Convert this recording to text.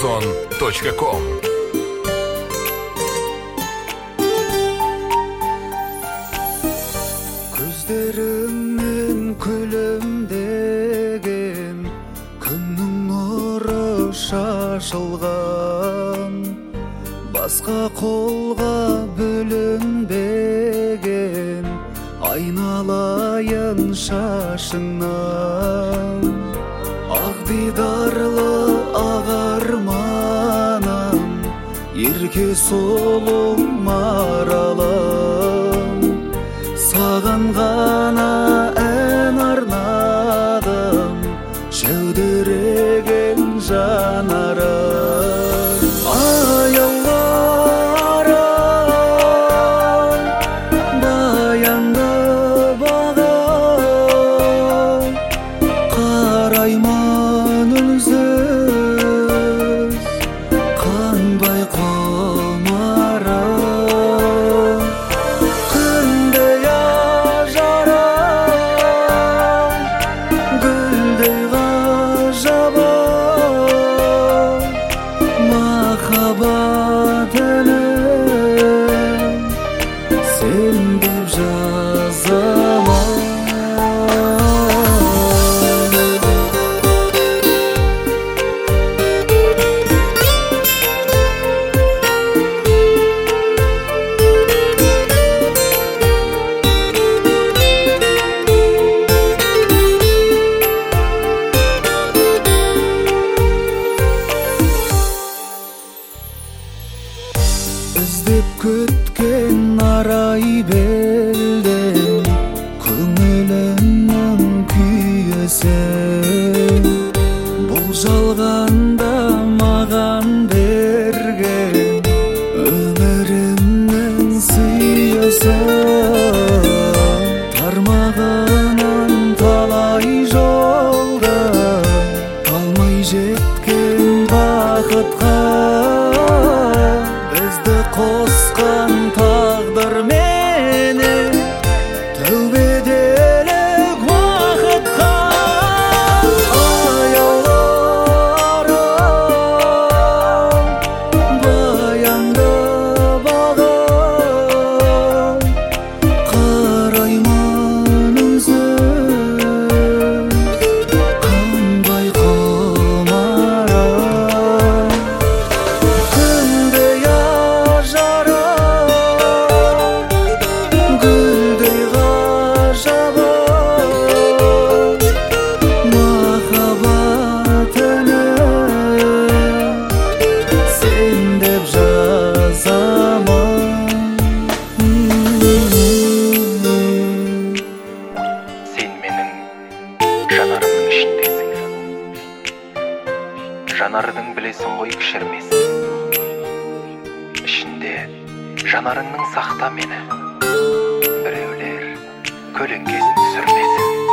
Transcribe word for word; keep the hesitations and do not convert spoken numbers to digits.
озон точка ком. Көздеріңнен күлімдеген күннің нұры шашылған, басқа қолға бөлінбеген айналайын шашыңнан. Ақ дидарлы ағарманым, ерке сұлу маралым, саған ғана ән арнадым, жәудіреген жанарым. Аяуларым, баянды бағым, қараймын үнсіз, қандай құмарым. Күндей ажарым, гүлдей ғажабым, махаббат әнім сен деп жазамын. Іздеп күткен арай белден көңілімнің күйесі, бұл жалғанда маған берген өмірімнің сыйысы. Тармағынан талай жолда талмай жеткен бақытқа, бізді қосқан тағдыр мені тәубеделік уақытқа. Аяуларым, баянды бағым, қараймын үнсіз, қандай құмарым. Күндей ажарым, гүлдей ғажабым, махаббат әнім сен деп жазамын. Сен менің жанарымның ішіндесің. Жанардың білесің ғой кішірмес. Ішінде жанарыңның сақта мені. Біреулер көлеңкесін түсірмесін.